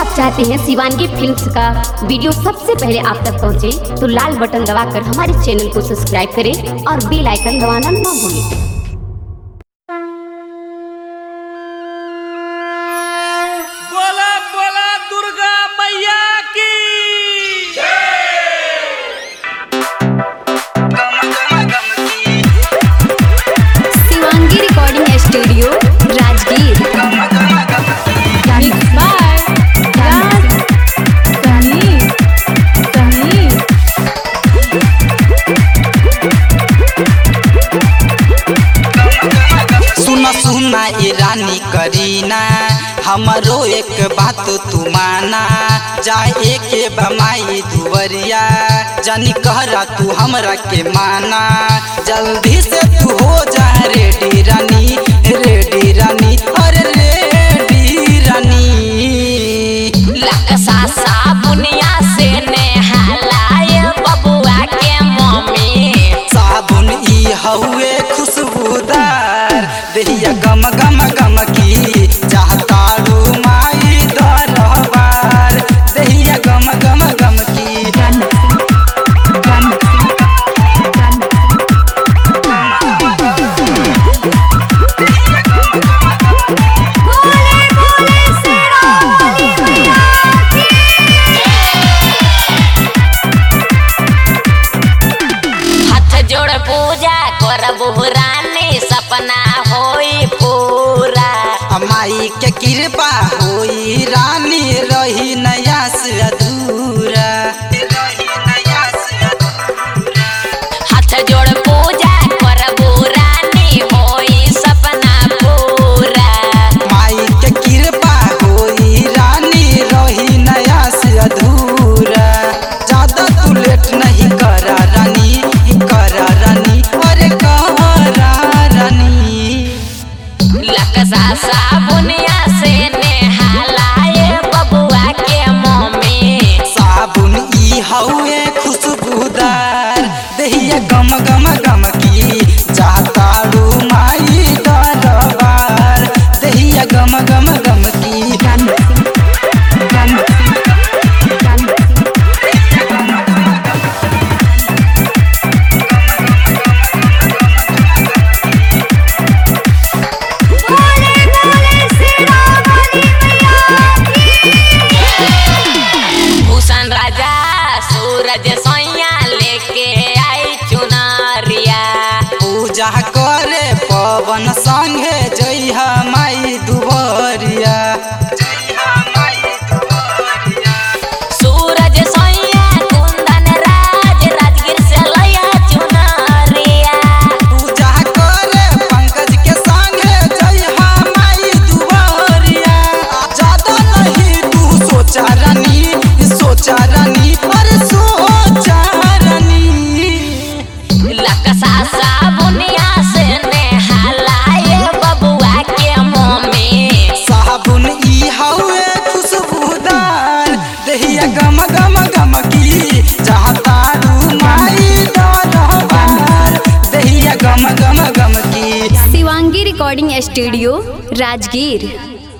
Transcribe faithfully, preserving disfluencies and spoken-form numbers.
आप चाहते हैं शिवांगी फिल्म्स का वीडियो सबसे पहले आप तक पहुंचे, तो लाल बटन दबाकर हमारे चैनल को सब्सक्राइब करें और बेल आइकन दबाना ना भूलें। Shivangi recording studio Rajgir. सुना सुना ये रानी करीना, हमरो एक बात तू माना, जाए के बमाई दुवरिया, जानी कहरा तू हमरा के माना, जल्दी से तू हो जा रेडी रानी, रेडी रानी, अरे रेडी रानी। लकसा साबुनिया से नहलाए बबुआ के मम्मी, साबुन ई हउए खुशबूदार, देहिया गम गम गम की, चाहतारू माई दरबार, देहिया गम गम गम की। हाथ जोड़ पूजा करबू रानी, सपना होई पूरा, माई के कृपा होई रानी, रही नया से अधूरा। हाथ जोड़ पूजा करबू रानी, होई सपना पूरा, माई के कृपा होई रानी, रही नया से अधूरा। ज्यादा तू लेट नहीं करा रानी, करा रानी, अरे करा रानी। लकसा साबुनिया से नहलाए बबुआ के मम्मी, साबुन ई हउए खुशबूदार, देहिया गम गम गम की, चाहतारू माई दरबार, देहिया गम गम गम की। भूषण राजा सूरज सैया लेके आई चुनरिया, पूजा करे पवन संगे जइहा माई दुबरिया। सूरज सैया कुंदन राज राजगीर से लया चुनरिया, पूजा करे पंकज के संगे जइहा माई दुबरिया। ज्यादा नहीं तू सोचा रानी, सोचा रानी, अरे सोचा रानी। लकसा साबुनिया से नहलाए बबुआ के मम्मी, साबुन ई हउए खुशबूदार, देहिया गम गम गम की, चाहतारू माई दरबार, देहिया गम गम गम की। Shivangi recording studio Rajgir.